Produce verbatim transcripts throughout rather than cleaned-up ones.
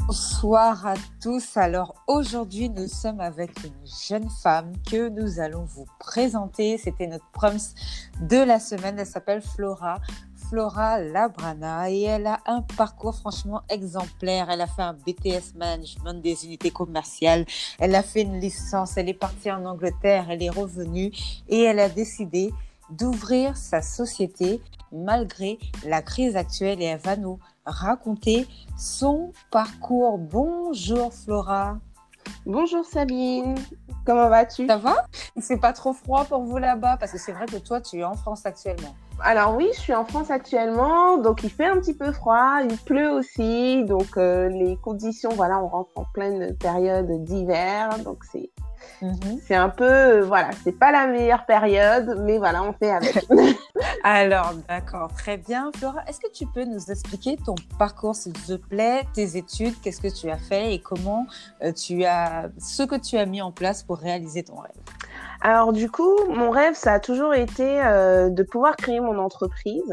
Bonsoir à tous. Alors aujourd'hui, nous sommes avec une jeune femme que nous allons vous présenter. C'était notre proms de la semaine. Elle s'appelle Flora. Flora Labrana et elle a un parcours franchement exemplaire. Elle a fait un B T S Management des unités commerciales. Elle a fait une licence. Elle est partie en Angleterre. Elle est revenue et elle a décidé d'ouvrir sa société malgré la crise actuelle et elle va nous raconter son parcours. Bonjour Flora. Bonjour Sabine, comment vas-tu? Ça va? Il ne fait pas trop froid pour vous là-bas? Parce que c'est vrai que toi, tu es en France actuellement. Alors oui, je suis en France actuellement, donc il fait un petit peu froid, il pleut aussi, donc euh, les conditions, voilà, on rentre en pleine période d'hiver, donc c'est mm-hmm. c'est un peu, euh, voilà, c'est pas la meilleure période, mais voilà, on fait avec. Alors, d'accord, très bien. Flora, est-ce que tu peux nous expliquer ton parcours, s'il te plaît, tes études, qu'est-ce que tu as fait et comment euh, tu as, ce que tu as mis en place pour réaliser ton rêve? Alors du coup, mon rêve, ça a toujours été euh, de pouvoir créer mon entreprise.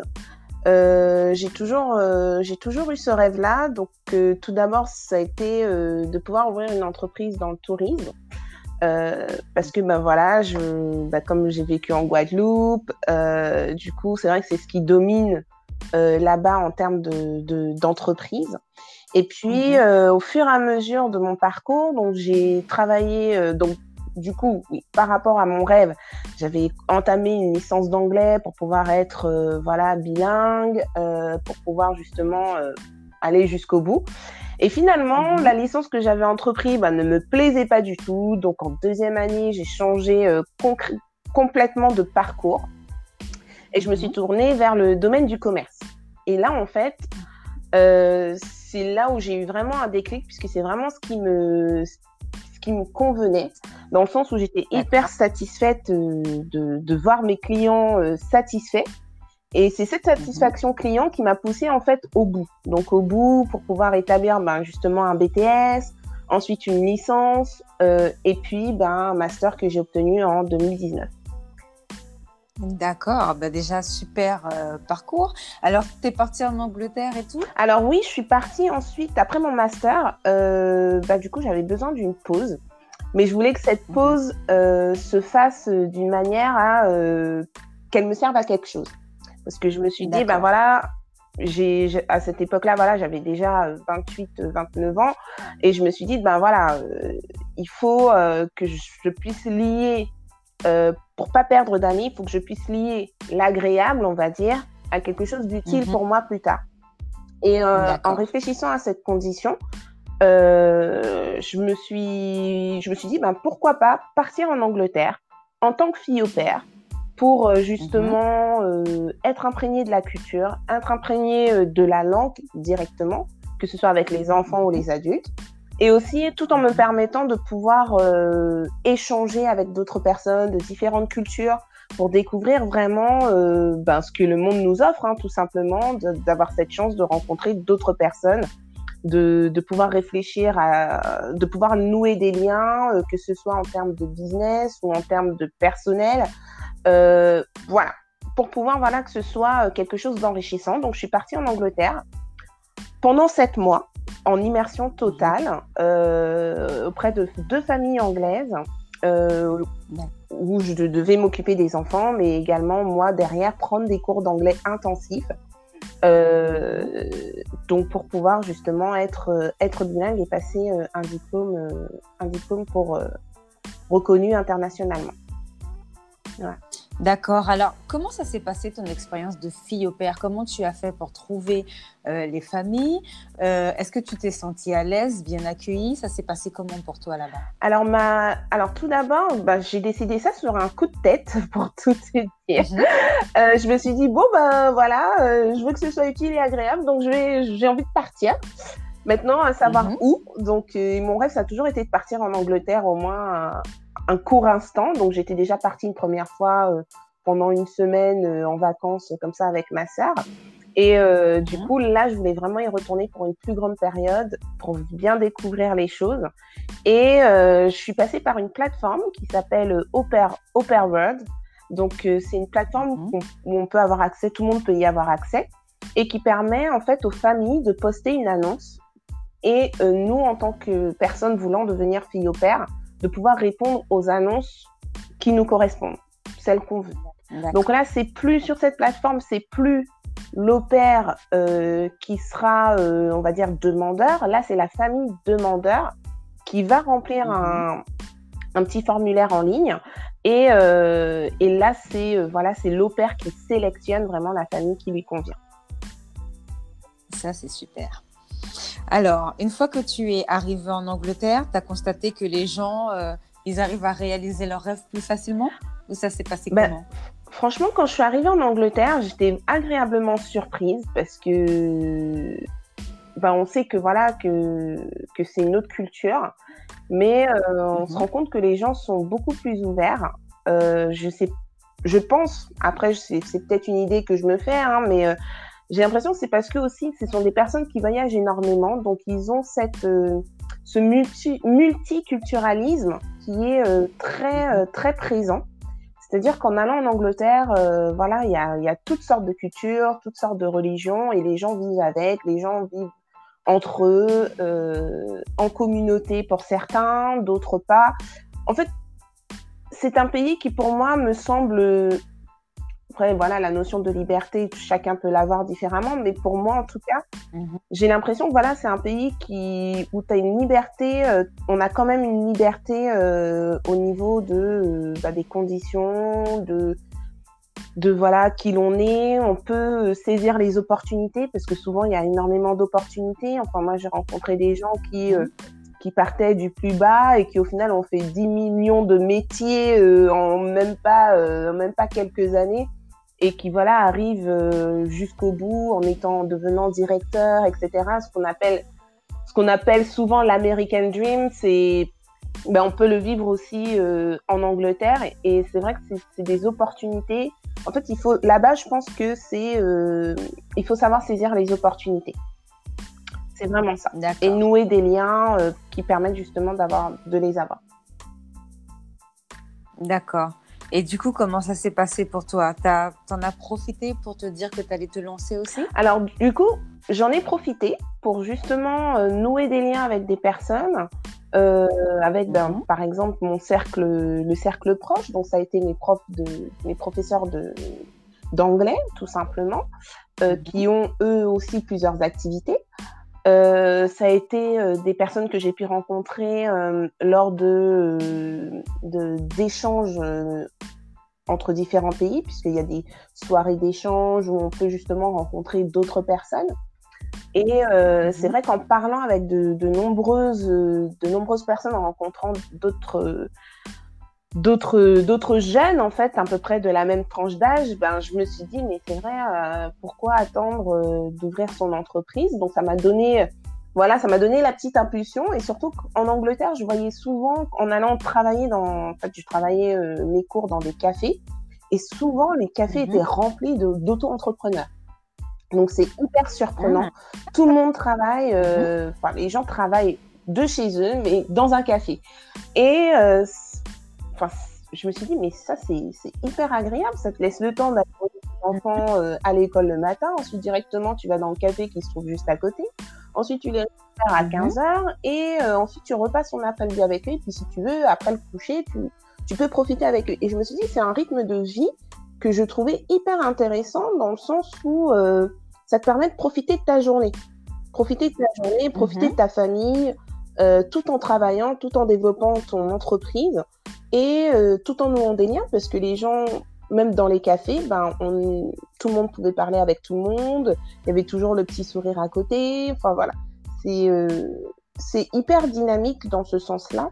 Euh, j'ai toujours, euh, j'ai toujours eu ce rêve-là. Donc euh, tout d'abord, ça a été euh, de pouvoir ouvrir une entreprise dans le tourisme. Euh, parce que ben voilà, je, ben, comme j'ai vécu en Guadeloupe, euh, du coup, c'est vrai que c'est ce qui domine euh, là-bas en termes de, de, d'entreprise. Et puis, mmh. euh, au fur et à mesure de mon parcours, donc j'ai travaillé, euh, donc du coup, oui, par rapport à mon rêve, j'avais entamé une licence d'anglais pour pouvoir être, euh, voilà, bilingue, euh, pour pouvoir justement euh, aller jusqu'au bout. Et finalement, mmh. la licence que j'avais entreprise bah, ne me plaisait pas du tout. Donc, en deuxième année, j'ai changé euh, concr- complètement de parcours. Et je mmh. me suis tournée vers le domaine du commerce. Et là, en fait, euh, c'est là où j'ai eu vraiment un déclic, puisque c'est vraiment ce qui me, ce qui me convenait, dans le sens où j'étais hyper satisfaite euh, de, de voir mes clients euh, satisfaits. Et c'est cette satisfaction client qui m'a poussée en fait au bout. Donc au bout pour pouvoir établir ben, justement un B T S, ensuite une licence euh, et puis ben, un master que j'ai obtenu en deux mille dix-neuf. D'accord, bah déjà super euh, parcours. Alors tu es partie en Angleterre et tout? Alors oui, je suis partie ensuite, après mon master, euh, bah, du coup j'avais besoin d'une pause. Mais je voulais que cette pause euh, se fasse d'une manière à euh, qu'elle me serve à quelque chose. Parce que je me suis dit, D'accord. ben voilà, j'ai, j'ai, à cette époque-là, voilà, j'avais déjà vingt-huit, vingt-neuf ans. Et je me suis dit, ben voilà, euh, il faut euh, que je puisse lier, euh, pour pas perdre d'années, il faut que je puisse lier l'agréable, on va dire, à quelque chose d'utile mm-hmm. pour moi plus tard. Et euh, en réfléchissant à cette condition, euh, je me suis, je me suis dit, ben pourquoi pas partir en Angleterre en tant que fille au pair, pour euh, justement euh, être imprégné de la culture, être imprégné euh, de la langue directement, que ce soit avec les enfants ou les adultes, et aussi tout en me permettant de pouvoir euh, échanger avec d'autres personnes de différentes cultures pour découvrir vraiment euh, ben, ce que le monde nous offre, hein, tout simplement, de, d'avoir cette chance de rencontrer d'autres personnes, de, de pouvoir réfléchir, à, de pouvoir nouer des liens, euh, que ce soit en termes de business ou en termes de personnel. Euh, voilà, pour pouvoir voilà, que ce soit quelque chose d'enrichissant. Donc, je suis partie en Angleterre pendant sept mois, en immersion totale, euh, auprès de deux familles anglaises, euh, où je devais m'occuper des enfants, mais également, moi, derrière, prendre des cours d'anglais intensifs. Euh, donc, pour pouvoir justement être, être bilingue et passer un diplôme, un diplôme pour, euh, reconnu internationalement. Ouais. D'accord. Alors, comment ça s'est passé ton expérience de fille au pair? Comment tu as fait pour trouver euh, les familles? euh, Est-ce que tu t'es sentie à l'aise, bien accueillie? Ça s'est passé comment pour toi là-bas? Alors, ma... Alors tout d'abord, bah, j'ai décidé ça sur un coup de tête, pour tout te dire. Mm-hmm. Euh, je me suis dit, bon, ben voilà, euh, je veux que ce soit utile et agréable, donc je vais... j'ai envie de partir. Maintenant, à savoir mm-hmm. où. Donc, euh, mon rêve, ça a toujours été de partir en Angleterre au moins... Euh... un court instant, donc j'étais déjà partie une première fois euh, pendant une semaine euh, en vacances comme ça avec ma sœur, et euh, du mmh. coup là je voulais vraiment y retourner pour une plus grande période pour bien découvrir les choses, et euh, je suis passée par une plateforme qui s'appelle Au Pair, Au Pair World. Donc euh, c'est une plateforme mmh. où, où on peut avoir accès, tout le monde peut y avoir accès, et qui permet en fait aux familles de poster une annonce. et euh, nous, en tant que personnes voulant devenir fille au pair, de pouvoir répondre aux annonces qui nous correspondent, celles qu'on veut. D'accord. Donc là, c'est plus sur cette plateforme, c'est plus l'au pair euh, qui sera, euh, on va dire, demandeur. Là, c'est la famille demandeur qui va remplir mmh. un, un petit formulaire en ligne. Et, euh, et là, c'est euh, voilà, c'est l'au pair qui sélectionne vraiment la famille qui lui convient. Ça, c'est super. Alors, une fois que tu es arrivée en Angleterre, tu as constaté que les gens, euh, ils arrivent à réaliser leurs rêves plus facilement? Ou ça s'est passé ben, comment? Franchement, quand je suis arrivée en Angleterre, j'étais agréablement surprise parce que ben, on sait que, voilà, que, que c'est une autre culture, mais euh, on mm-hmm. se rend compte que les gens sont beaucoup plus ouverts. Euh, je sais, je pense, après, c'est, c'est peut-être une idée que je me fais, hein, mais euh, j'ai l'impression que c'est parce que aussi, ce sont des personnes qui voyagent énormément, donc ils ont cette, euh, ce multi, multiculturalisme qui est euh, très, euh, très présent. C'est-à-dire qu'en allant en Angleterre, euh, voilà, il y a, y a toutes sortes de cultures, toutes sortes de religions, et les gens vivent avec, les gens vivent entre eux, euh, en communauté pour certains, d'autres pas. En fait, c'est un pays qui, pour moi, me semble... Après, voilà, la notion de liberté, chacun peut l'avoir différemment, mais pour moi, en tout cas, mmh. j'ai l'impression que voilà, c'est un pays qui, où tu as une liberté, euh, on a quand même une liberté euh, au niveau de, euh, bah, des conditions, de, de voilà, qui l'on est, on peut saisir les opportunités, parce que souvent, il y a énormément d'opportunités. Enfin, moi, j'ai rencontré des gens qui... Euh, qui partaient du plus bas et qui, au final, ont fait dix millions de métiers euh, en même pas, euh, même pas quelques années. Et qui voilà arrive euh, jusqu'au bout en étant en devenant directeur, et cetera. Ce qu'on appelle, ce qu'on appelle souvent l'American Dream, c'est ben on peut le vivre aussi euh, en Angleterre et, et c'est vrai que c'est, c'est des opportunités. En fait, il faut là-bas, je pense que c'est euh, il faut savoir saisir les opportunités. C'est vraiment ça. D'accord. Et nouer des liens euh, qui permettent justement d'avoir de les avoir. D'accord. Et du coup, comment ça s'est passé pour toi? T'as, t'en as profité pour te dire que tu allais te lancer aussi? Alors, du coup, j'en ai profité pour justement euh, nouer des liens avec des personnes, euh, avec, ben, mm-hmm. par exemple, mon cercle, le cercle proche. Donc, ça a été mes profs de, mes professeurs de, d'anglais, tout simplement, euh, mm-hmm. qui ont eux aussi plusieurs activités. Euh, ça a été euh, des personnes que j'ai pu rencontrer euh, lors de, euh, de d'échanges euh, entre différents pays, puisqu'il y a des soirées d'échange où on peut justement rencontrer d'autres personnes. Et euh, mmh. c'est vrai qu'en parlant avec de, de nombreuses de nombreuses personnes, en rencontrant d'autres d'autres d'autres jeunes en fait à peu près de la même tranche d'âge, ben je me suis dit mais c'est vrai, euh, pourquoi attendre euh, d'ouvrir son entreprise? Donc ça m'a donné voilà ça m'a donné la petite impulsion. Et surtout en Angleterre, je voyais souvent en allant travailler dans en fait je travaillais euh, mes cours dans des cafés et souvent les cafés mmh. étaient remplis de d'auto-entrepreneurs. Donc c'est hyper surprenant. Mmh. Tout le monde travaille, euh, enfin mmh. les gens travaillent de chez eux mais dans un café. Et euh, Enfin, je me suis dit, mais ça, c'est, c'est hyper agréable. Ça te laisse le temps d'aller avec tes enfants euh, à l'école le matin. Ensuite, directement, tu vas dans le café qui se trouve juste à côté. Ensuite, tu les récupères à quinze heures. Et euh, ensuite, tu repasses ton après-midi avec eux. Et puis, si tu veux, après le coucher, tu, tu peux profiter avec eux. Et je me suis dit, c'est un rythme de vie que je trouvais hyper intéressant dans le sens où euh, ça te permet de profiter de ta journée. Profiter de ta journée, profiter mm-hmm. de ta famille, euh, tout en travaillant, tout en développant ton entreprise. Et euh, tout en nouant des liens, parce que les gens, même dans les cafés, ben, on, tout le monde pouvait parler avec tout le monde. Il y avait toujours le petit sourire à côté. Enfin voilà, c'est, euh, c'est hyper dynamique dans ce sens-là.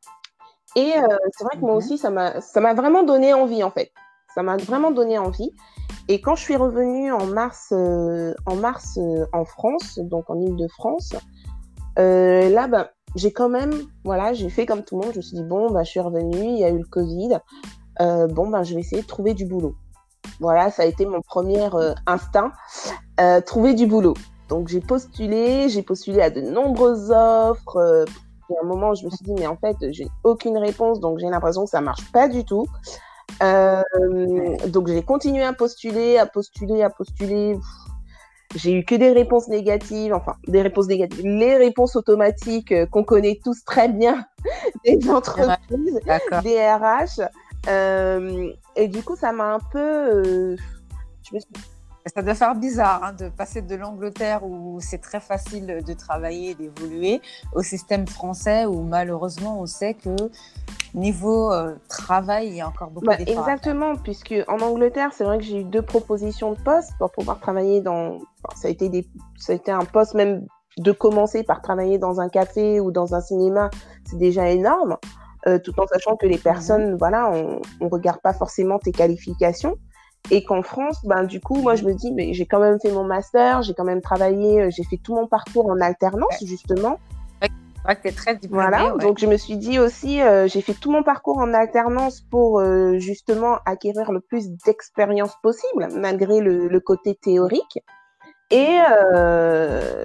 Et euh, c'est vrai que moi aussi, ça m'a, ça m'a vraiment donné envie en fait. Ça m'a vraiment donné envie. Et quand je suis revenue en mars, euh, en mars euh, en France, donc en Île-de-France, euh, là, ben, j'ai quand même, voilà, j'ai fait comme tout le monde. Je me suis dit, bon, bah, je suis revenue, il y a eu le Covid. Euh, bon, bah, je vais essayer de trouver du boulot. Voilà, ça a été mon premier euh, instinct, euh, trouver du boulot. Donc, j'ai postulé, j'ai postulé à de nombreuses offres. Euh, et à un moment, je me suis dit, mais en fait, j'ai aucune réponse, donc j'ai l'impression que ça marche pas du tout. Euh, donc, j'ai continué à postuler, à postuler, à postuler. j'ai eu que des réponses négatives, enfin des réponses négatives, les réponses automatiques euh, qu'on connaît tous très bien des entreprises, D'accord. des R H. Euh, et du coup, ça m'a un peu... euh, je me suis Ça doit faire bizarre hein, de passer de l'Angleterre où c'est très facile de travailler et d'évoluer au système français où malheureusement on sait que niveau euh, travail, il y a encore beaucoup Bah, d'efforts à faire. exactement, puisque en Angleterre, c'est vrai que j'ai eu deux propositions de poste pour pouvoir travailler dans. Enfin, ça a été des, ça a été un poste même de commencer par travailler dans un café ou dans un cinéma, c'est déjà énorme, euh, tout en sachant que les personnes, Mhm. voilà, on, on regarde pas forcément tes qualifications. Et qu'en France, ben du coup, moi je Mhm. me dis, mais j'ai quand même fait mon master, j'ai quand même travaillé, euh, j'ai fait tout mon parcours en alternance Ouais. justement. C'est vrai que tu es très Voilà, diplômée, ouais. donc je me suis dit aussi, euh, j'ai fait tout mon parcours en alternance pour euh, justement acquérir le plus d'expérience possible, malgré le, le côté théorique. Et euh,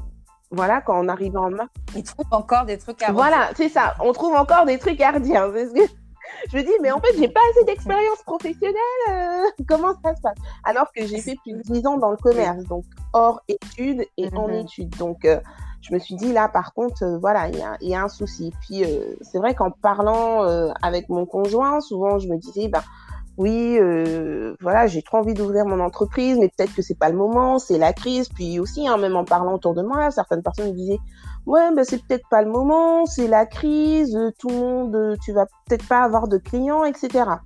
voilà, quand on arrive en maths, Ils trouvent encore des trucs à voilà, redire. c'est ça, on trouve encore des trucs à redire. Parce que je me dis, mais en fait, j'ai pas assez d'expérience professionnelle, euh, comment ça se passe? Alors que j'ai fait plus de dix ans dans le Oui. commerce, donc hors études et en Mhm. études. Donc, euh, je me suis dit, là, par contre, euh, voilà, il y a, y a un souci. Puis, euh, c'est vrai qu'en parlant euh, avec mon conjoint, souvent, je me disais, bah, oui, euh, voilà, j'ai trop envie d'ouvrir mon entreprise, mais peut-être que c'est pas le moment, c'est la crise. Puis aussi, hein, même en parlant autour de moi, certaines personnes me disaient, ouais, ben c'est peut-être pas le moment, c'est la crise, euh, tout le monde, euh, tu vas peut-être pas avoir de clients, et cetera.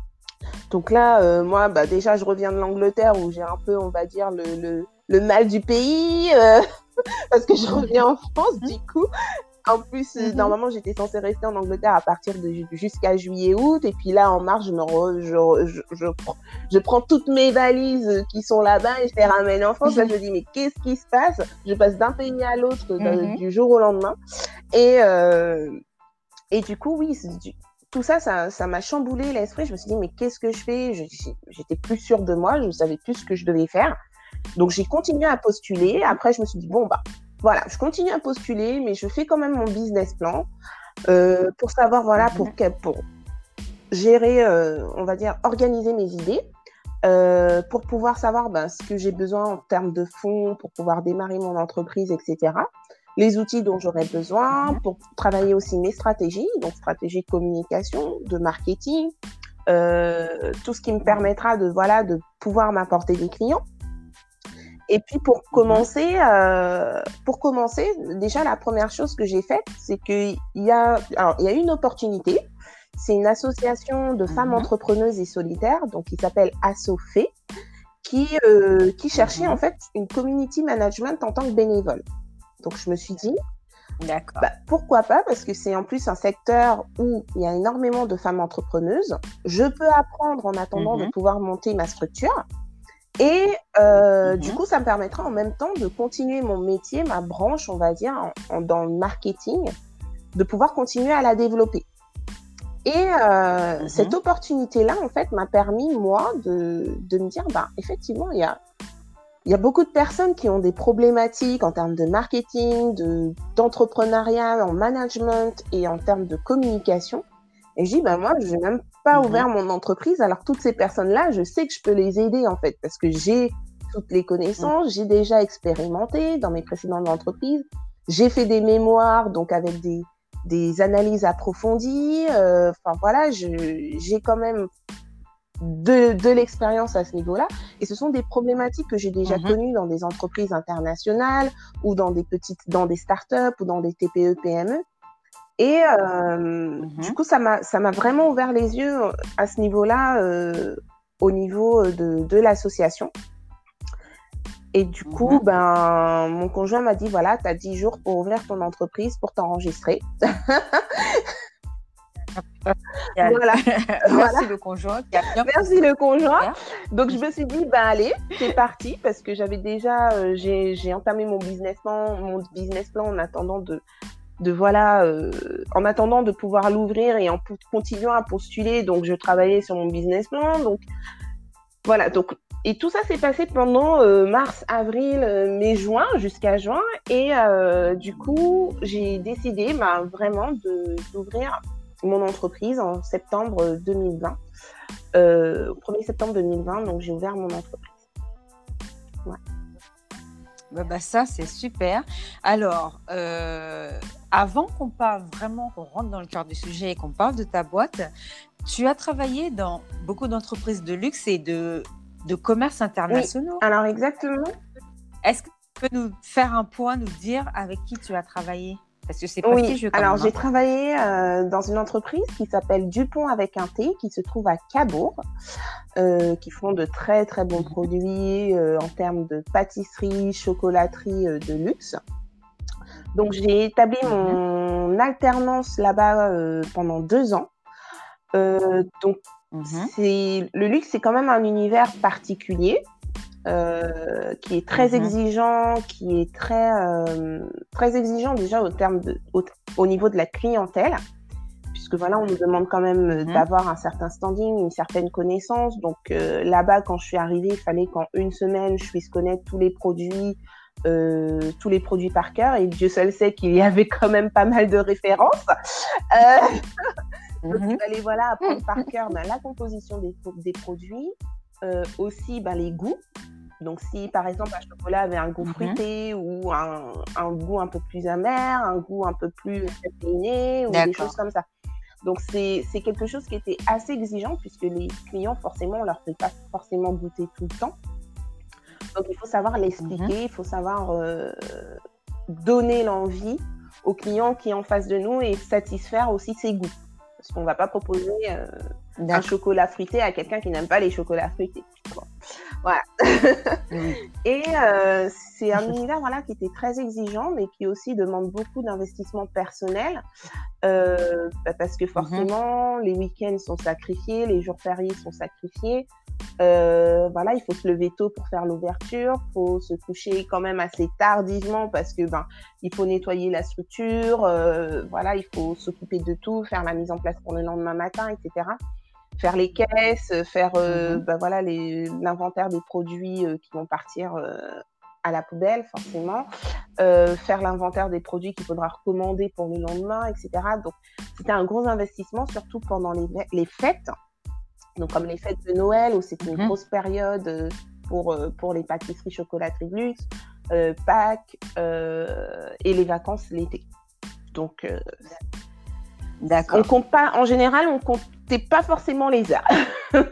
Donc là, euh, moi, bah déjà, je reviens de l'Angleterre où j'ai un peu, on va dire, le, le, le mal du pays, euh, parce que je reviens en France, du coup. En plus, euh, Mhm. normalement, j'étais censée rester en Angleterre à partir de ju- jusqu'à juillet-août. Et puis là, en mars, je, me re- je, je, je, prends- je prends toutes mes valises qui sont là-bas et je les ramène en France. Là, je me dis, mais qu'est-ce qui se passe? Je passe d'un pays à l'autre de- Mhm. du jour au lendemain. Et, euh, et du coup, oui, c'est du- tout ça, ça, ça m'a chamboulé l'esprit. Je me suis dit, mais qu'est-ce que je fais? Je- j'ai- J'étais plus sûre de moi. Je ne savais plus ce que je devais faire. Donc, j'ai continué à postuler. Après, je me suis dit, bon, bah, voilà, je continue à postuler, mais je fais quand même mon business plan euh, pour savoir, voilà, pour, Mhm. que- pour gérer, euh, on va dire, organiser mes idées, euh, pour pouvoir savoir ben, ce que j'ai besoin en termes de fonds pour pouvoir démarrer mon entreprise, et cetera. Les outils dont j'aurais besoin Mhm. pour travailler aussi mes stratégies, donc stratégie de communication, de marketing, euh, tout ce qui me permettra de, voilà, de pouvoir m'apporter des clients. Et puis pour Mhm. commencer, euh, pour commencer, déjà la première chose que j'ai faite, c'est qu'il y a, alors il y a une opportunité. C'est une association de femmes Mhm. entrepreneuses et solitaires, donc qui s'appelle Assofé, qui euh, qui cherchait en Mhm. fait une community management en tant que bénévole. Donc je me suis dit, D'accord. bah, pourquoi pas, parce que c'est en plus un secteur où il y a énormément de femmes entrepreneuses. Je peux apprendre en attendant de Mhm. pouvoir monter ma structure. Et euh, du Mhm. coup, ça me permettra en même temps de continuer mon métier, ma branche, on va dire, en, en, dans le marketing, de pouvoir continuer à la développer. Et euh, cette Mhm. opportunité-là, en fait, m'a permis, moi, de, de me dire, bah, effectivement, il y a, il y a beaucoup de personnes qui ont des problématiques en termes de marketing, de, d'entrepreneuriat, en management et en termes de communication. Et je dis, bah, moi, je n'ai même pas Mhm. ouvert mon entreprise. Alors, toutes ces personnes-là, je sais que je peux les aider, en fait, parce que j'ai toutes les connaissances, j'ai déjà expérimenté dans mes précédentes entreprises. J'ai fait des mémoires, donc avec des, des analyses approfondies. Euh, enfin, voilà, je, j'ai quand même de, de l'expérience à ce niveau-là. Et ce sont des problématiques que j'ai déjà Mhm. connues dans des entreprises internationales ou dans des petites, dans des startups ou dans des T P E, P M E. Et euh, du Mhm. coup, ça m'a, ça m'a vraiment ouvert les yeux à ce niveau-là, euh, au niveau de, de l'association. Et du coup, Mhm. ben, mon conjoint m'a dit, voilà, tu as dix jours pour ouvrir ton entreprise, pour t'enregistrer. Voilà, voilà. Merci le conjoint qui a bien Merci poussé. le conjoint. Super. Donc, je me suis dit, ben allez, c'est parti, parce que j'avais déjà, euh, j'ai, j'ai entamé mon business plan, mon business plan en attendant de, de voilà, euh, en attendant de pouvoir l'ouvrir et en p- continuant à postuler. Donc, je travaillais sur mon business plan. Donc, voilà. Donc, et tout ça s'est passé pendant euh, mars, avril, euh, mai, juin, jusqu'à juin. Et euh, du coup, j'ai décidé bah, vraiment de, d'ouvrir mon entreprise en septembre deux mille vingt. Euh, au premier septembre deux mille vingt, donc j'ai ouvert mon entreprise. Ouais. Bah, bah, ça, c'est super. Alors, euh, avant qu'on parle vraiment, qu'on rentre dans le cœur du sujet et qu'on parle de ta boîte, tu as travaillé dans beaucoup d'entreprises de luxe et de, de commerce Oui, internationaux. alors exactement. Est-ce que tu peux nous faire un point, nous dire avec qui tu as travaillé? Parce que c'est Oui, prestigieux quand alors même. j'ai Hein. travaillé euh, dans une entreprise qui s'appelle Dupont avec un T, qui se trouve à Cabourg, euh, qui font de très très bons produits euh, en termes de pâtisserie, chocolaterie euh, de luxe. Donc j'ai établi Mhm. mon alternance là-bas euh, pendant deux ans. Euh, donc Mhm. c'est le luxe, c'est quand même un univers particulier. Euh, qui est très Mhm. exigeant, qui est très, euh, très exigeant déjà au, terme de, au, au niveau de la clientèle, puisque voilà, on nous demande quand même euh, Mhm. d'avoir un certain standing, une certaine connaissance. Donc euh, là-bas, quand je suis arrivée, il fallait qu'en une semaine, je puisse connaître tous les produits, euh, tous les produits par cœur. Et Dieu seul sait qu'il y avait quand même pas mal de références. Euh, donc Mhm. il fallait voilà, apprendre par cœur ben, la composition des, des produits, euh, aussi ben, les goûts. Donc, si par exemple un chocolat avait un goût Mhm. fruité ou un, un goût un peu plus amer, un goût un peu plus caféiné ou D'accord. des choses comme ça. Donc, c'est, c'est quelque chose qui était assez exigeant puisque les clients, forcément, on leur fait pas forcément goûter tout le temps. Donc, il faut savoir l'expliquer, Mhm. il faut savoir euh, donner l'envie aux clients qui est en face de nous et satisfaire aussi ses goûts. Parce qu'on ne va pas proposer euh, un chocolat fruité à quelqu'un qui n'aime pas les chocolats fruités. Bon. Voilà. Oui. Et euh, c'est un univers voilà, qui était très exigeant, mais qui aussi demande beaucoup d'investissement personnel. Euh, bah parce que forcément, mm-hmm. les week-ends sont sacrifiés, les jours fériés sont sacrifiés. Euh, voilà, il faut se lever tôt pour faire l'ouverture, il faut se coucher quand même assez tardivement parce que ben il faut nettoyer la structure, euh, voilà, il faut s'occuper de tout, faire la mise en place pour le lendemain matin, et cetera. Faire les caisses, faire euh, mm-hmm. ben voilà les, l'inventaire des produits euh, qui vont partir euh, à la poubelle forcément, euh, faire l'inventaire des produits qu'il faudra recommander pour le lendemain, et cetera. Donc c'était un gros investissement, surtout pendant les, les fêtes. Donc, comme les fêtes de Noël, où c'est une mmh. grosse période pour, pour les pâtisseries, chocolateries de luxe, euh, Pâques euh, et les vacances l'été. Donc, euh, d'accord. On compte pas, en général, on comptait pas forcément les heures. euh,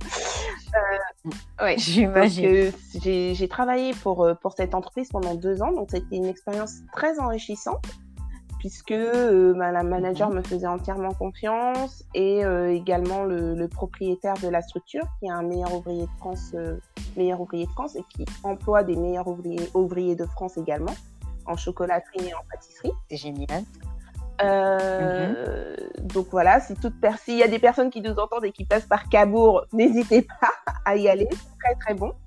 ouais. J'imagine. Donc, euh, j'ai, j'ai travaillé pour, pour cette entreprise pendant deux ans, donc c'était une expérience très enrichissante. Puisque euh, bah, la manager mmh. me faisait entièrement confiance et euh, également le, le propriétaire de la structure qui est un meilleur ouvrier de France, euh, meilleur ouvrier de France et qui emploie des meilleurs ouvriers, ouvriers de France également en chocolaterie et en pâtisserie. C'est génial. Euh, mmh. Donc voilà, si toute per- s'il y a des personnes qui nous entendent et qui passent par Cabourg, n'hésitez pas à y aller, c'est très très bon.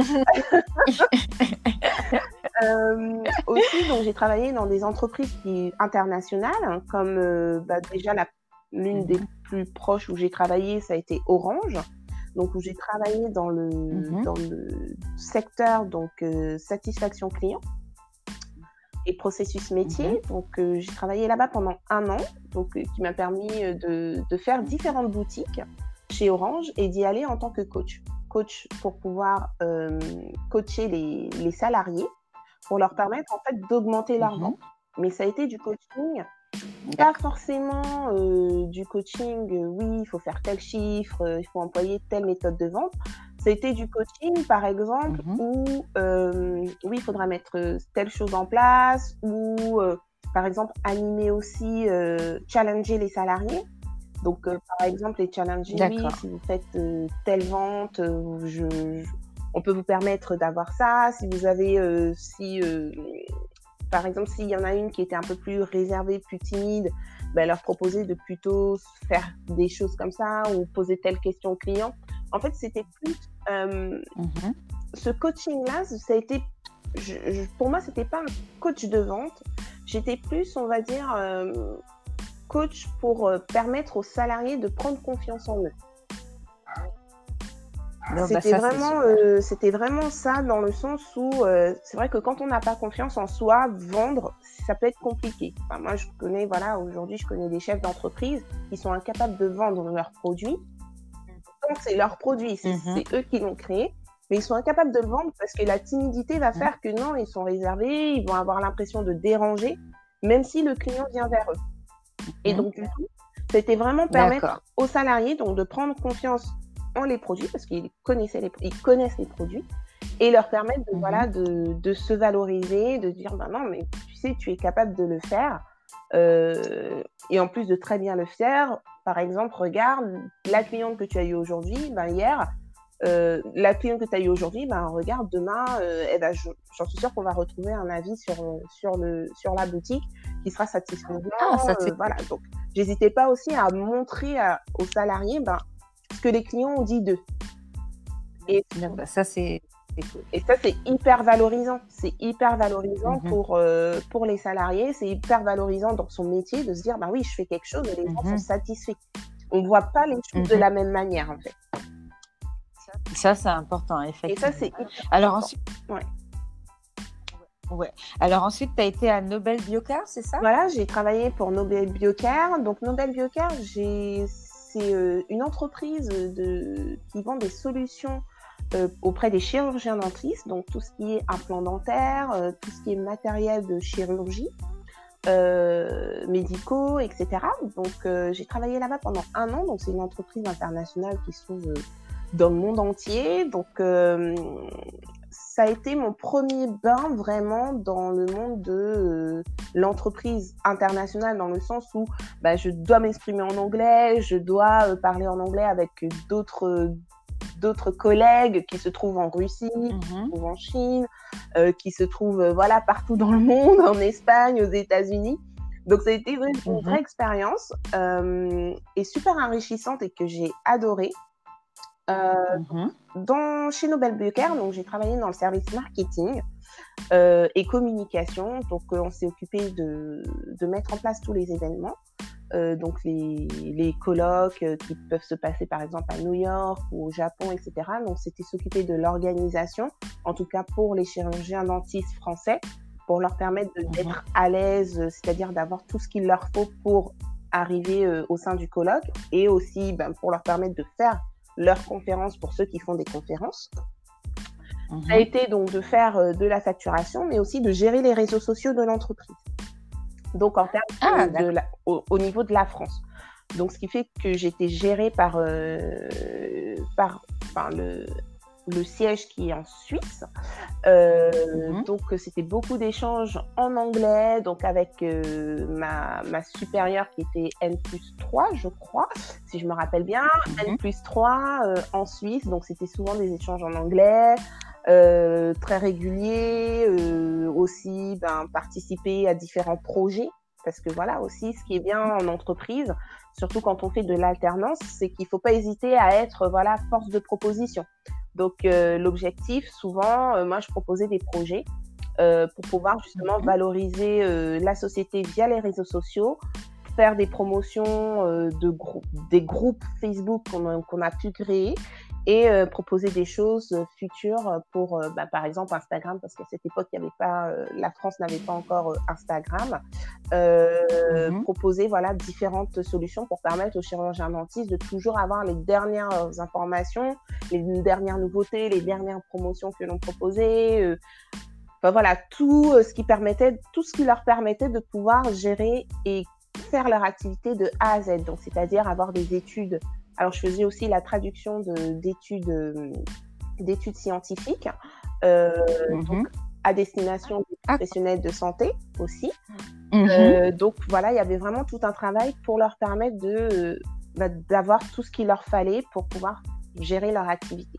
Euh, aussi, donc j'ai travaillé dans des entreprises qui, internationales, comme euh, bah, déjà la, l'une mm-hmm. des plus proches où j'ai travaillé, ça a été Orange, donc où j'ai travaillé dans le mm-hmm. dans le secteur donc euh, satisfaction client et processus métier. Mm-hmm. Donc euh, j'ai travaillé là-bas pendant un an, donc euh, qui m'a permis de de faire différentes boutiques chez Orange et d'y aller en tant que coach, coach pour pouvoir euh, coacher les les salariés, pour leur permettre en fait d'augmenter leur vente. Mmh. Mais ça a été du coaching, pas forcément euh, du coaching, euh, oui, il faut faire tel chiffre, euh, il faut employer telle méthode de vente. Ça a été du coaching, par exemple, mmh. où euh, oui, il faudra mettre telle chose en place, ou euh, par exemple, animer aussi, euh, challenger les salariés. Donc, euh, par exemple, les challenger, D'accord. oui, si vous faites euh, telle vente, euh, je... je on peut vous permettre d'avoir ça. Si vous avez, euh, si, euh, par exemple, s'il y en a une qui était un peu plus réservée, plus timide, ben, leur proposer de plutôt faire des choses comme ça ou poser telle question au client. En fait, c'était plus euh, mm-hmm. ce coaching-là, ça a été, je, je, pour moi, c'était pas un coach de vente. J'étais plus, on va dire, euh, coach pour euh, permettre aux salariés de prendre confiance en eux. Non, c'était, bah ça, vraiment, euh, c'était vraiment ça dans le sens où euh, c'est vrai que quand on n'a pas confiance en soi, vendre, ça peut être compliqué. Enfin, moi, je connais, voilà, aujourd'hui, je connais des chefs d'entreprise qui sont incapables de vendre leurs produits. Donc, c'est leurs produits, c'est, mm-hmm. c'est eux qui l'ont créé. mais ils sont incapables de le vendre parce que la timidité va faire que non, ils sont réservés, ils vont avoir l'impression de déranger, même si le client vient vers eux. Et donc, du coup, c'était vraiment permettre D'accord. aux salariés donc, de prendre confiance en les produits, parce qu'ils connaissaient les, ils connaissent les produits, et leur permettre de, Mhm. voilà, de, de se valoriser, de dire bah non, mais tu sais, tu es capable de le faire. Euh, et en plus de très bien le faire, par exemple, regarde, la cliente que tu as eue aujourd'hui, ben hier, euh, la cliente que tu as eue aujourd'hui, ben regarde, demain, euh, eh ben, je, j'en suis sûre qu'on va retrouver un avis sur, sur, le, sur la boutique qui sera satisfaisant. Ah, ça c'est... Euh, voilà. Donc, n'hésitez pas aussi à montrer à, aux salariés ben, ce que les clients ont dit d'eux. Et ça, c'est... Cool. Et ça, c'est hyper valorisant. C'est hyper valorisant Mm-hmm. pour, euh, pour les salariés. C'est hyper valorisant dans son métier de se dire, bah oui, je fais quelque chose et les mm-hmm. gens sont satisfaits. On ne voit pas les choses mm-hmm. de la même manière, en fait. Ça, c'est important, effectivement. Et ça, c'est hyper Alors important. ensuite... Ouais. Ouais. Alors ensuite, tu as été à Nobel Biocare, c'est ça? Voilà, j'ai travaillé pour Nobel Biocare. Donc, Nobel Biocare, j'ai... c'est euh, une entreprise de... qui vend des solutions Euh, auprès des chirurgiens dentistes, donc tout ce qui est implant dentaire, euh, tout ce qui est matériel de chirurgie, euh, médicaux, et cetera. Donc euh, j'ai travaillé là-bas pendant un an, donc c'est une entreprise internationale qui se trouve euh, dans le monde entier. Donc euh, ça a été mon premier bain vraiment dans le monde de euh, l'entreprise internationale, dans le sens où bah, je dois m'exprimer en anglais, je dois euh, parler en anglais avec d'autres euh, d'autres collègues qui se trouvent en Russie, mm-hmm. qui se trouvent en Chine, euh, qui se trouvent euh, voilà, partout dans le monde, en Espagne, aux États-Unis. Donc, ça a été une, mm-hmm. une vraie expérience euh, et super enrichissante et que j'ai adorée. Euh, mm-hmm. dans, chez Nobel Biocare, donc, j'ai travaillé dans le service marketing euh, et communication. Donc, euh, on s'est occupé de, de mettre en place tous les événements. Euh, donc les, les colloques euh, qui peuvent se passer par exemple à New York ou au Japon, et cetera. Donc c'était s'occuper de l'organisation, en tout cas pour les chirurgiens dentistes français, pour leur permettre de, d'être mmh. à l'aise, c'est-à-dire d'avoir tout ce qu'il leur faut pour arriver euh, au sein du colloque, et aussi ben, pour leur permettre de faire leurs conférences pour ceux qui font des conférences. Mmh. Ça a été donc de faire euh, de la facturation, mais aussi de gérer les réseaux sociaux de l'entreprise. Donc, en termes ah, de la, au, au niveau de la France. Donc, ce qui fait que j'ai été gérée par, euh, par, par le, le siège qui est en Suisse. Euh, mm-hmm. Donc, c'était beaucoup d'échanges en anglais, donc avec euh, ma, ma supérieure qui était N plus trois, je crois, si je me rappelle bien. Mm-hmm. N plus trois euh, en Suisse, donc c'était souvent des échanges en anglais. Euh, très régulier, euh, aussi ben, participer à différents projets, parce que voilà aussi ce qui est bien en entreprise, surtout quand on fait de l'alternance, c'est qu'il ne faut pas hésiter à être voilà, force de proposition. Donc euh, l'objectif, souvent, euh, moi je proposais des projets euh, pour pouvoir justement valoriser euh, la société via les réseaux sociaux, faire des promotions euh, de grou- des groupes Facebook qu'on a, qu'on a pu créer, et euh, proposer des choses euh, futures pour, euh, bah, par exemple, Instagram, parce qu'à cette époque, il y avait pas, euh, la France n'avait pas encore euh, Instagram. Euh, mm-hmm. Proposer voilà, différentes solutions pour permettre aux chirurgiens dentistes de toujours avoir les dernières informations, les dernières nouveautés, les dernières promotions que l'on proposait. Euh, enfin voilà, tout euh, ce qui permettait, tout ce qui leur permettait de pouvoir gérer et faire leur activité de A à Z. Donc, c'est-à-dire avoir des études. Alors, je faisais aussi la traduction de, d'études, euh, d'études scientifiques euh, mm-hmm. donc, à destination des professionnels de santé aussi. Mm-hmm. Euh, donc, voilà, il y avait vraiment tout un travail pour leur permettre de, euh, bah, d'avoir tout ce qu'il leur fallait pour pouvoir gérer leur activité.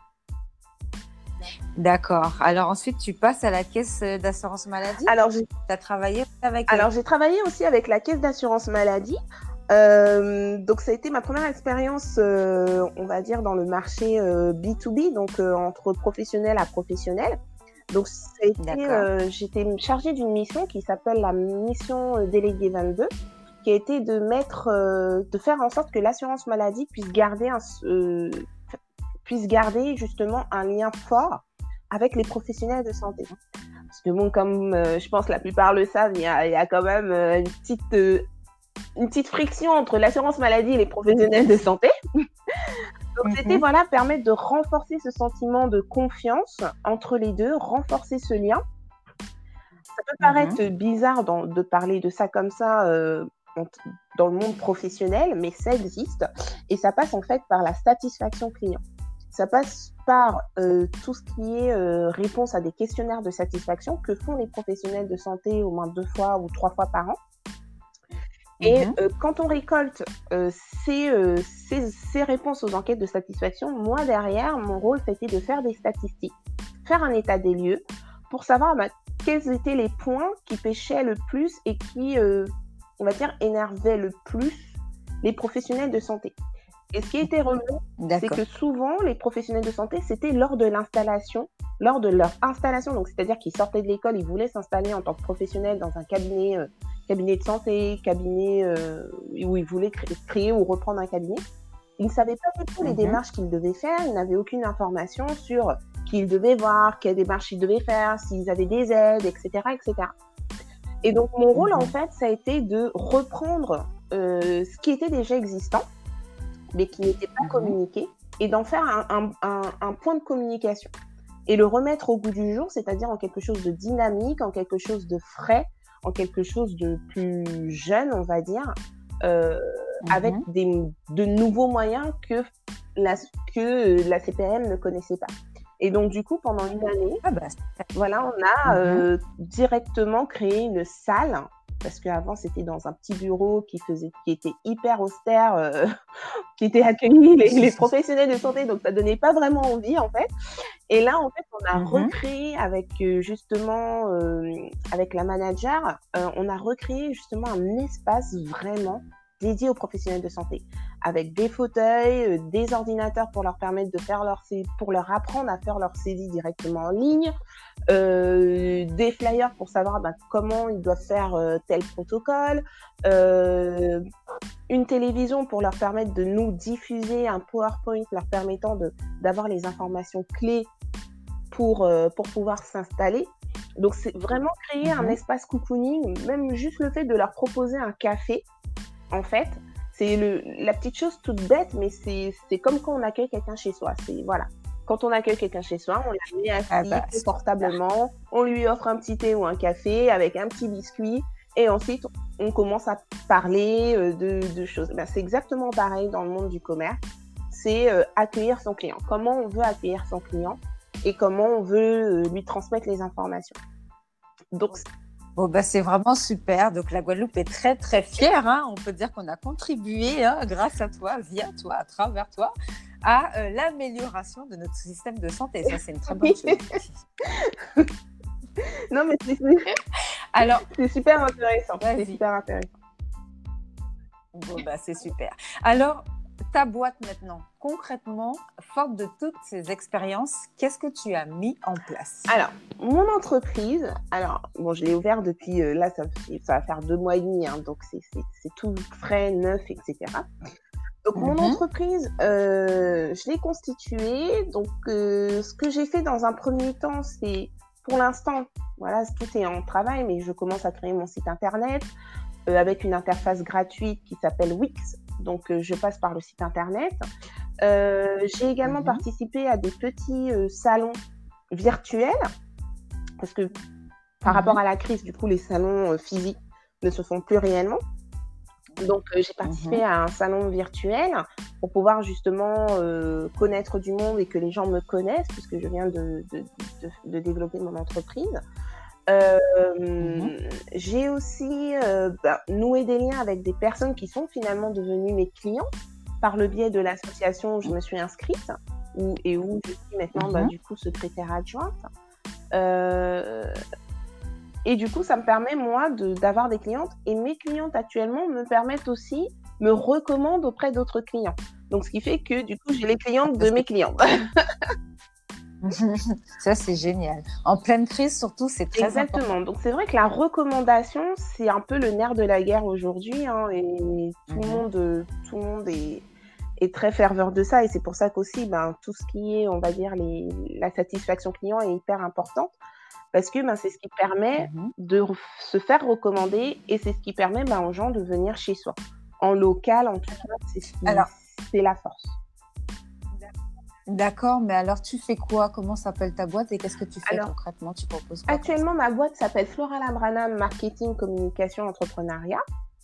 D'accord. Alors ensuite, tu passes à la caisse d'assurance maladie. Alors, j'ai... Tu as travaillé avec... Alors, j'ai travaillé aussi avec la caisse d'assurance maladie. Euh, donc ça a été ma première expérience, euh, on va dire, dans le marché euh, B deux B, donc euh, entre professionnel à professionnel. Donc ça a été, euh, j'étais chargée d'une mission qui s'appelle la mission déléguée vingt-deux, qui a été de mettre, euh, de faire en sorte que l'assurance maladie puisse garder un, euh, puisse garder justement un lien fort avec les professionnels de santé. Parce que bon, comme euh, je pense la plupart le savent, il y a, il y a quand même euh, une petite euh, une petite friction entre l'assurance maladie et les professionnels de santé. Donc, c'était Mhm. voilà, permettre de renforcer ce sentiment de confiance entre les deux, renforcer ce lien. Ça peut paraître Mhm. bizarre dans- de parler de ça comme ça euh, en- dans le monde professionnel, mais ça existe. Et ça passe en fait par la satisfaction client. Ça passe par euh, tout ce qui est euh, réponse à des questionnaires de satisfaction que font les professionnels de santé au moins deux fois ou trois fois par an. Et Mhm. euh, quand on récolte euh, ces, euh, ces, ces réponses aux enquêtes de satisfaction, moi derrière, mon rôle c'était de faire des statistiques, faire un état des lieux pour savoir bah, quels étaient les points qui pêchaient le plus et qui, euh, on va dire, énervaient le plus les professionnels de santé. Et ce qui était relevé, c'est D'accord. que souvent, les professionnels de santé, c'était lors de l'installation, lors de leur installation, donc c'est-à-dire qu'ils sortaient de l'école, ils voulaient s'installer en tant que professionnels dans un cabinet, euh, cabinet de santé, cabinet euh, où ils voulaient créer, créer ou reprendre un cabinet. Ils ne savaient pas du tout les Mhm. démarches qu'ils devaient faire, ils n'avaient aucune information sur qui ils devaient voir, quelles démarches ils devaient faire, s'ils avaient des aides, et cetera, et cetera. Et donc, mon rôle, Mhm. en fait, ça a été de reprendre euh, ce qui était déjà existant, mais qui n'était pas Mhm. communiqué, et d'en faire un, un, un, un point de communication. Et le remettre au goût du jour, c'est-à-dire en quelque chose de dynamique, en quelque chose de frais, en quelque chose de plus jeune, on va dire, euh, Mhm. avec des, de nouveaux moyens que la, que la C P M ne connaissait pas. Et donc, du coup, pendant une année, Ah bah, voilà, on a Mhm. euh, directement créé une salle, parce qu'avant, c'était dans un petit bureau qui, faisait, qui était hyper austère, euh, qui était accueilli les, les professionnels de santé, donc ça donnait pas vraiment envie, en fait. Et là, en fait, on a Mhm. recréé avec euh, justement, euh, avec la manager, euh, on a recréé justement un espace vraiment dédié aux professionnels de santé, avec des fauteuils, euh, des ordinateurs pour leur permettre de faire leur C- pour leur apprendre à faire leur saisie directement en ligne, euh, des flyers pour savoir bah, comment ils doivent faire euh, tel protocole, euh, une télévision pour leur permettre de nous diffuser un PowerPoint leur permettant de, d'avoir les informations clés pour, euh, pour pouvoir s'installer. Donc, c'est vraiment créer Mhm. un espace cocooning, même juste le fait de leur proposer un café, en fait, c'est le, la petite chose toute bête, mais c'est, c'est comme quand on accueille quelqu'un chez soi. C'est, voilà. Quand on accueille quelqu'un chez soi, on la met Ah assis bah, confortablement, on lui offre un petit thé ou un café avec un petit biscuit, et ensuite, on commence à parler euh, de, de choses. Ben, c'est exactement pareil dans le monde du commerce. C'est euh, accueillir son client. Comment on veut accueillir son client et comment on veut euh, lui transmettre les informations. Donc, bon, bah, c'est vraiment super. Donc, la Guadeloupe est très, très fière. Hein. On peut dire qu'on a contribué, hein, grâce à toi, via toi, à travers toi, à euh, l'amélioration de notre système de santé. Ça, c'est une très bonne chose. non, mais c'est, Alors, c'est super intéressant. vas-y. C'est super intéressant. Bon, bah, c'est super. Alors, ta boîte maintenant, concrètement, forte de toutes ces expériences, qu'est-ce que tu as mis en place? Alors, mon entreprise, alors, bon, je l'ai ouverte depuis, euh, là, ça, ça va faire deux mois et demi, hein, donc c'est, c'est, c'est tout frais, neuf, et cetera. Donc, mon Mhm. entreprise, euh, je l'ai constituée. Donc, euh, ce que j'ai fait dans un premier temps, c'est, pour l'instant, voilà, tout est en travail, mais je commence à créer mon site internet euh, avec une interface gratuite qui s'appelle Wix. Donc, euh, je passe par le site internet. Euh, j'ai également Mhm. participé à des petits euh, salons virtuels parce que par Mhm. rapport à la crise, du coup, les salons euh, physiques ne se font plus réellement. Donc, euh, j'ai participé Mhm. à un salon virtuel pour pouvoir justement euh, connaître du monde et que les gens me connaissent puisque je viens de, de, de, de développer mon entreprise. Euh, Mhm. j'ai aussi euh, bah, noué des liens avec des personnes qui sont finalement devenues mes clients par le biais de l'association où je me suis inscrite où, et où je suis maintenant Mhm. bah, du coup secrétaire adjointe. Euh, et du coup, ça me permet, moi, de, d'avoir des clientes. Et mes clientes actuellement me permettent aussi, me recommandent auprès d'autres clients. Donc, ce qui fait que du coup, j'ai les clientes de mes clientes. Ça, c'est génial. En pleine crise, surtout, c'est très Exactement. important. Donc, c'est vrai que la recommandation, c'est un peu le nerf de la guerre aujourd'hui. Hein, et tout, Mhm. le monde, tout le monde est, est très ferveur de ça. Et c'est pour ça qu'aussi, ben, tout ce qui est, on va dire, les, la satisfaction client est hyper importante. Parce que ben, c'est ce qui permet Mhm. de re- se faire recommander et c'est ce qui permet ben, aux gens de venir chez soi. En local, en tout cas, c'est, ce qui, Alors, c'est la force. D'accord, mais alors tu fais quoi? Comment s'appelle ta boîte et qu'est-ce que tu fais Alors, concrètement? Tu proposes quoi comme actuellement, ça? ma boîte s'appelle Flora Labrana Marketing, Communication, Entrepreneuriat,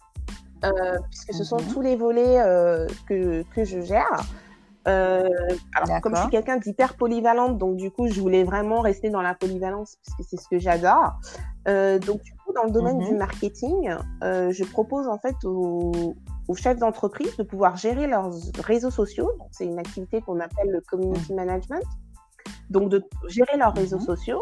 euh, puisque ce sont Mhm. tous les volets euh, que, que je gère. Euh, alors, comme je suis D'accord. quelqu'un d'hyper polyvalente, donc du coup, je voulais vraiment rester dans la polyvalence puisque c'est ce que j'adore. Euh, donc, du coup, dans le domaine du Mhm. marketing, euh, je propose en fait aux, aux chefs d'entreprise de pouvoir gérer leurs réseaux sociaux. Donc, c'est une activité qu'on appelle le community management. Donc, de gérer leurs réseaux Mhm. sociaux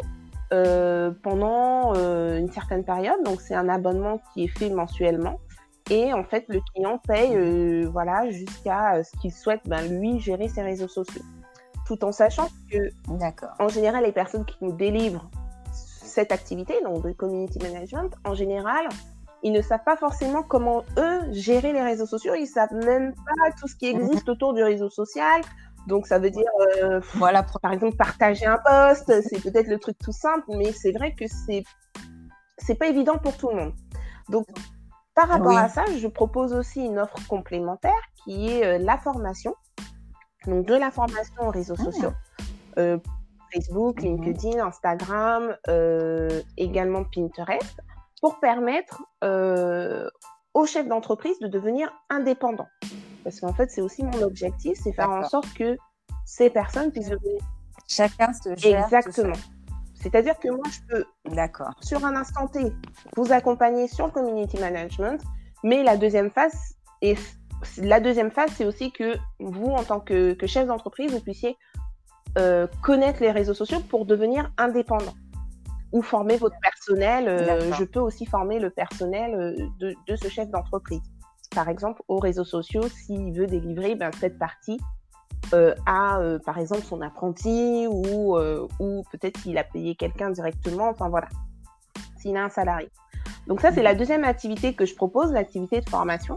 euh, pendant euh, une certaine période. Donc, c'est un abonnement qui est fait mensuellement. Et en fait, le client paye Mhm. euh, voilà, jusqu'à euh, ce qu'il souhaite, ben, lui, gérer ses réseaux sociaux. Tout en sachant que, D'accord. en général, les personnes qui nous délivrent cette activité, donc de community management, en général, ils ne savent pas forcément comment, eux, gérer les réseaux sociaux. Ils ne savent même pas tout ce qui Mhm. existe autour du réseau social. Donc, ça veut dire, euh, Voilà. par exemple, partager un post, c'est peut-être le truc tout simple, mais c'est vrai que c'est c'est pas évident pour tout le monde. Donc, par rapport à Oui. ça, je propose aussi une offre complémentaire qui est euh, la formation. Donc, de la formation aux réseaux sociaux. Mhm. Euh, Facebook, Mhm. LinkedIn, Instagram, euh, également Pinterest, pour permettre euh, aux chefs d'entreprise de devenir indépendants. Parce qu'en fait, c'est aussi mon objectif, c'est faire en D'accord. sorte que ces personnes puissent devenir Chacun se gère tout exactement. seul. C'est-à-dire que moi, je peux, D'accord. sur un instant T, vous accompagner sur le community management, mais la deuxième phase, et la deuxième phase, c'est aussi que vous, en tant que, que chef d'entreprise, vous puissiez euh, connaître les réseaux sociaux pour devenir indépendant ou former votre personnel. Euh, je D'accord. peux aussi former le personnel euh, de, de ce chef d'entreprise. Par exemple, aux réseaux sociaux, s'il veut délivrer ben, cette partie euh, à, euh, par exemple, son apprenti ou, euh, ou peut-être s'il a payé quelqu'un directement. Enfin voilà, s'il a un salarié. Donc ça, c'est la deuxième activité que je propose, l'activité de formation.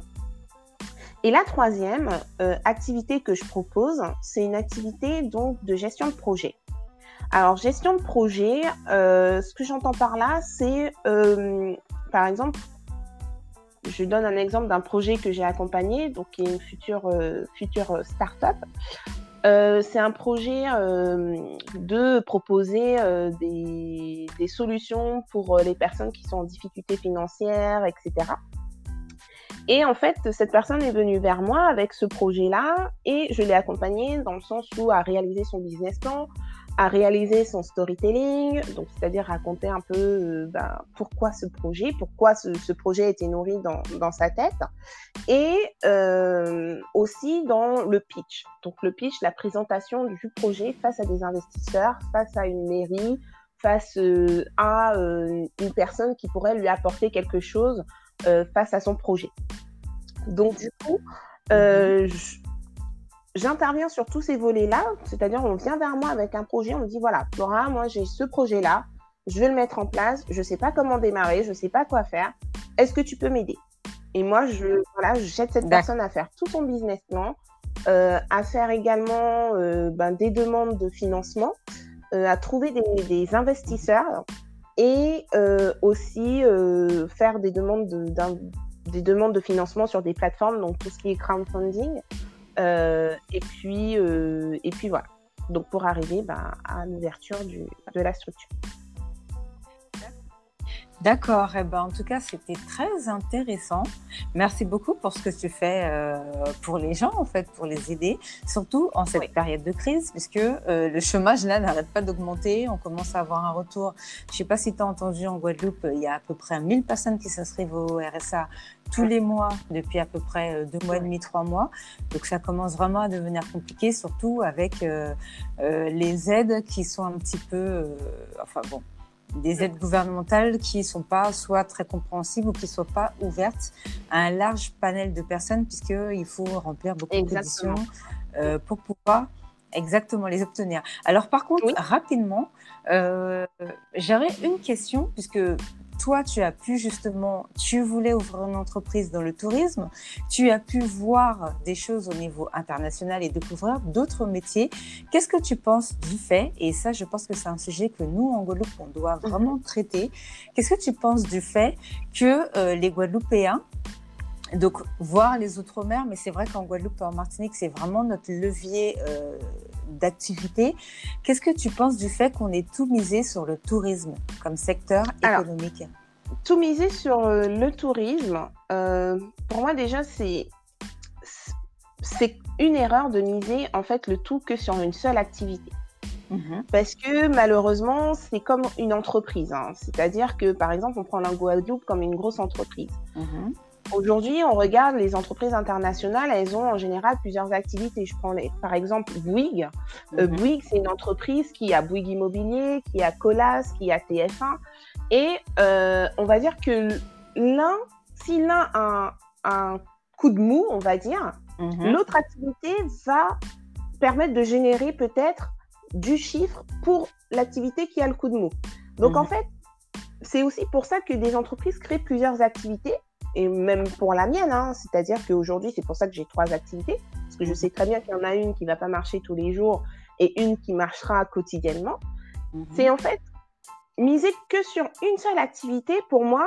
Et la troisième euh, activité que je propose, c'est une activité donc de gestion de projet. Alors, gestion de projet, euh, ce que j'entends par là, c'est, euh, par exemple, je donne un exemple d'un projet que j'ai accompagné, donc qui est une future, euh, future start-up. Euh, c'est un projet euh, de proposer euh, des, des solutions pour les personnes qui sont en difficulté financière, et cetera. Et en fait, cette personne est venue vers moi avec ce projet-là et je l'ai accompagnée dans le sens où à réaliser son business plan, à réaliser son storytelling, donc c'est-à-dire raconter un peu euh, ben, pourquoi ce projet, pourquoi ce, ce projet était nourri dans, dans sa tête, et euh, aussi dans le pitch. Donc le pitch, la présentation du projet face à des investisseurs, face à une mairie, face euh, à euh, une personne qui pourrait lui apporter quelque chose euh, face à son projet. Donc du coup, euh, mm-hmm. j'interviens sur tous ces volets-là, c'est-à-dire on vient vers moi avec un projet, on me dit voilà, Flora, moi j'ai ce projet-là, je vais le mettre en place, je ne sais pas comment démarrer, je ne sais pas quoi faire, est-ce que tu peux m'aider? Et moi, je, voilà, j'aide cette personne à faire tout son business plan, euh, à faire également euh, ben, des demandes de financement, euh, à trouver des, des investisseurs et euh, aussi euh, faire des demandes de, d'un, des demandes de financement sur des plateformes, donc tout ce qui est crowdfunding. Euh, et, puis, euh, et puis voilà. Donc pour arriver ben, à l'ouverture du, de la structure. D'accord. Eh ben, en tout cas, c'était très intéressant. Merci beaucoup pour ce que tu fais euh, pour les gens, en fait, pour les aider, surtout en cette oui. période de crise, puisque euh, le chômage, là, n'arrête pas d'augmenter. On commence à avoir un retour. Je ne sais pas si tu as entendu, en Guadeloupe, il y a à peu près mille personnes qui s'inscrivent au R S A tous les mois, depuis à peu près deux mois et demi, trois mois. Donc, ça commence vraiment à devenir compliqué, surtout avec euh, euh, les aides qui sont un petit peu... Euh, enfin, bon... des aides gouvernementales qui ne sont pas soit très compréhensibles ou qui ne soient pas ouvertes à un large panel de personnes, puisqu'il faut remplir beaucoup exactement. de conditions euh, pour pouvoir exactement les obtenir. Alors par contre, oui. rapidement, euh, j'aurais une question, puisque toi, tu as pu justement, tu voulais ouvrir une entreprise dans le tourisme, tu as pu voir des choses au niveau international et découvrir d'autres métiers. Qu'est-ce que tu penses du fait, et ça, je pense que c'est un sujet que nous, en Guadeloupe, on doit vraiment traiter. Qu'est-ce que tu penses du fait que euh, les Guadeloupéens Donc, voir les outre-mer, mais c'est vrai qu'en Guadeloupe et en Martinique, c'est vraiment notre levier euh, d'activité. Qu'est-ce que tu penses du fait qu'on ait tout misé sur le tourisme comme secteur économique? Alors, tout miser sur euh, le tourisme, euh, pour moi déjà, c'est, c'est une erreur de miser en fait le tout que sur une seule activité. Mmh. Parce que malheureusement, c'est comme une entreprise. Hein. C'est-à-dire que, par exemple, on prend la Guadeloupe comme une grosse entreprise. Mmh. Aujourd'hui, on regarde les entreprises internationales, elles ont en général plusieurs activités. Je prends les, par exemple Bouygues. Mmh. Euh, Bouygues, c'est une entreprise qui a Bouygues Immobilier, qui a Colas, qui a T F un. Et euh, on va dire que l'un, si l'un a un, un coup de mou, on va dire, mmh. l'autre activité va permettre de générer peut-être du chiffre pour l'activité qui a le coup de mou. Donc, mmh. en fait, c'est aussi pour ça que des entreprises créent plusieurs activités, et même pour la mienne, hein, c'est-à-dire qu'aujourd'hui, c'est pour ça que j'ai trois activités, parce que je sais très bien qu'il y en a une qui ne va pas marcher tous les jours et une qui marchera quotidiennement. Mmh. C'est en fait, miser que sur une seule activité, pour moi,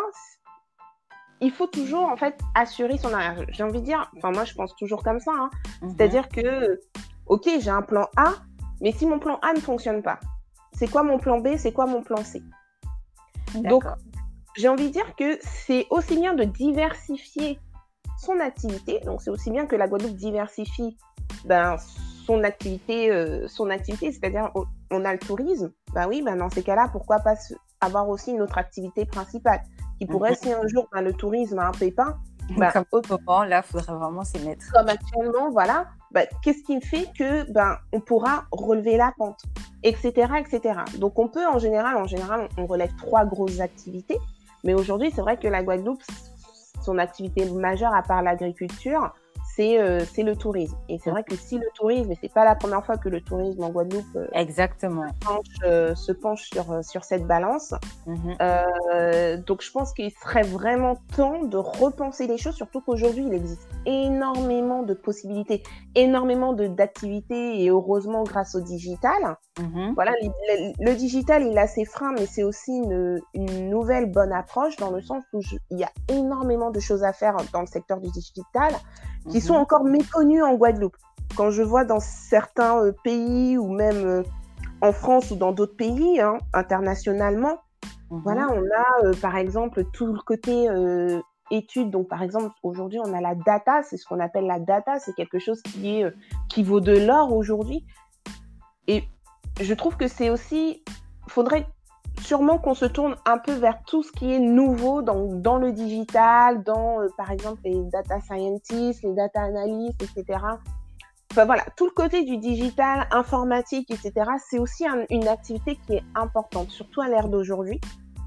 il faut toujours en fait assurer son arrière. J'ai envie de dire, enfin moi, je pense toujours comme ça, hein, mmh. c'est-à-dire que, ok, j'ai un plan A, mais si mon plan A ne fonctionne pas, c'est quoi mon plan B, c'est quoi mon plan C? D'accord. Donc, j'ai envie de dire que c'est aussi bien de diversifier son activité, donc c'est aussi bien que la Guadeloupe diversifie ben, son activité, euh, son activité, c'est-à-dire on, on a le tourisme, ben oui, ben dans ces cas-là, pourquoi pas avoir aussi une autre activité principale qui pourrait, mm-hmm. si un jour ben, le tourisme a un pépin, ben, comme au moment, là, il faudrait vraiment s'y mettre. Comme actuellement, voilà, ben, qu'est-ce qui fait que ben, on pourra relever la pente, et cetera, et cetera. Donc on peut en général, en général, on relève trois grosses activités. Mais aujourd'hui, c'est vrai que la Guadeloupe, son activité majeure, à part l'agriculture, c'est, euh, c'est le tourisme. Et c'est vrai que si le tourisme, et c'est pas la première fois que le tourisme en Guadeloupe euh, Exactement. Se, penche, euh, se penche sur, sur cette balance, mm-hmm. euh, donc je pense qu'il serait vraiment temps de repenser les choses, surtout qu'aujourd'hui, il existe énormément de possibilités, énormément de, d'activités, et heureusement grâce au digital. Mm-hmm. Voilà, le, le, le digital, il a ses freins, mais c'est aussi une, une nouvelle bonne approche dans le sens où je, il y a énormément de choses à faire dans le secteur du digital qui mm-hmm. sont encore méconnues en Guadeloupe. Quand je vois dans certains euh, pays ou même euh, en France ou dans d'autres pays, hein, internationalement, mm-hmm. voilà, on a euh, par exemple tout le côté euh, études. Donc par exemple, aujourd'hui, on a la data, c'est ce qu'on appelle la data, c'est quelque chose qui, est, euh, qui vaut de l'or aujourd'hui. Et je trouve que c'est aussi, faudrait sûrement qu'on se tourne un peu vers tout ce qui est nouveau dans, dans le digital, dans euh, par exemple les data scientists, les data analysts, et cetera. Enfin voilà, tout le côté du digital, informatique, et cetera, c'est aussi un, une activité qui est importante, surtout à l'ère d'aujourd'hui.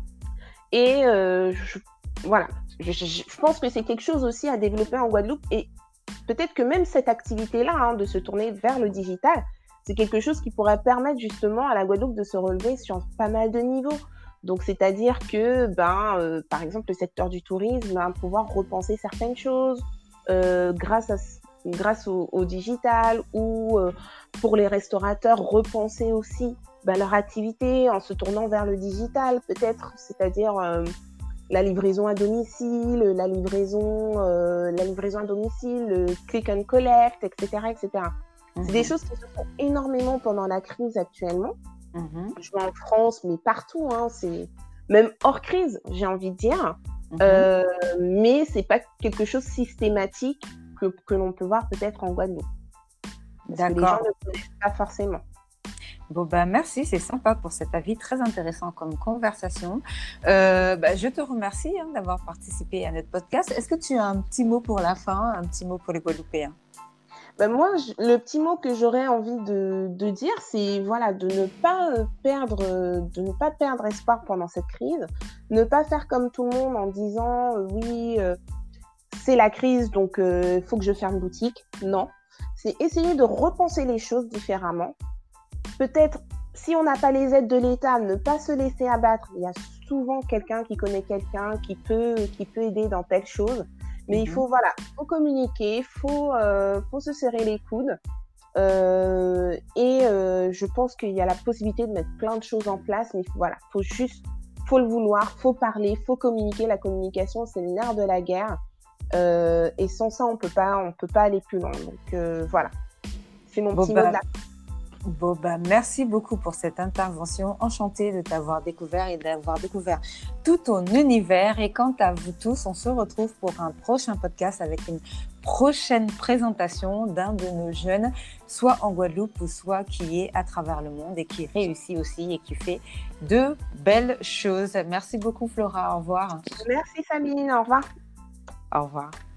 Et euh, je, voilà, je, je, je pense que c'est quelque chose aussi à développer en Guadeloupe. Et peut-être que même cette activité-là, hein, de se tourner vers le digital, c'est quelque chose qui pourrait permettre justement à la Guadeloupe de se relever sur pas mal de niveaux. Donc, c'est-à-dire que, ben, euh, par exemple, le secteur du tourisme va pouvoir repenser certaines choses euh, grâce, à, grâce au, au digital, ou euh, pour les restaurateurs, repenser aussi ben, leur activité en se tournant vers le digital, peut-être, c'est-à-dire euh, la livraison à domicile, la livraison, euh, la livraison à domicile, le click and collect, et cetera, et cetera. C'est mmh. des choses qui se font énormément pendant la crise actuellement. Mmh. Je vois en France, mais partout, hein, c'est même hors crise, j'ai envie de dire. Mmh. Euh, mais c'est pas quelque chose systématique que, que l'on peut voir peut-être en Guadeloupe. Parce D'accord. que les gens ne connaissent pas forcément. Bon, bah, merci, c'est sympa pour cet avis très intéressant comme conversation. Euh, bah, je te remercie hein, d'avoir participé à notre podcast. Est-ce que tu as un petit mot pour la fin, un petit mot pour les Guadeloupéens? Ben moi, je, le petit mot que j'aurais envie de, de dire, c'est voilà, de ne pas perdre, de ne pas perdre espoir pendant cette crise, ne pas faire comme tout le monde en disant euh, oui, euh, c'est la crise, donc il euh, faut que je ferme boutique. Non, c'est essayer de repenser les choses différemment. Peut-être, si on n'a pas les aides de l'État, ne pas se laisser abattre. Il y a souvent quelqu'un qui connaît quelqu'un qui peut, qui peut aider dans telle chose. Mais mmh. il faut, voilà, faut communiquer, il faut, euh, faut se serrer les coudes. Euh, et euh, je pense qu'il y a la possibilité de mettre plein de choses en place, mais voilà, faut juste, faut le vouloir, faut parler, faut communiquer. La communication, c'est le nerf de la guerre. Euh, et sans ça, on peut pas, on peut pas aller plus loin. Donc euh, voilà, c'est mon Bon, petit bah, mot de la bon, bah, merci beaucoup pour cette intervention. Enchantée de t'avoir découvert et d'avoir découvert tout ton univers. Et quant à vous tous, on se retrouve pour un prochain podcast avec une prochaine présentation d'un de nos jeunes, soit en Guadeloupe ou soit qui est à travers le monde et qui réussit aussi et qui fait de belles choses. Merci beaucoup Flora. Au revoir. Merci Sabine, au revoir. Au revoir.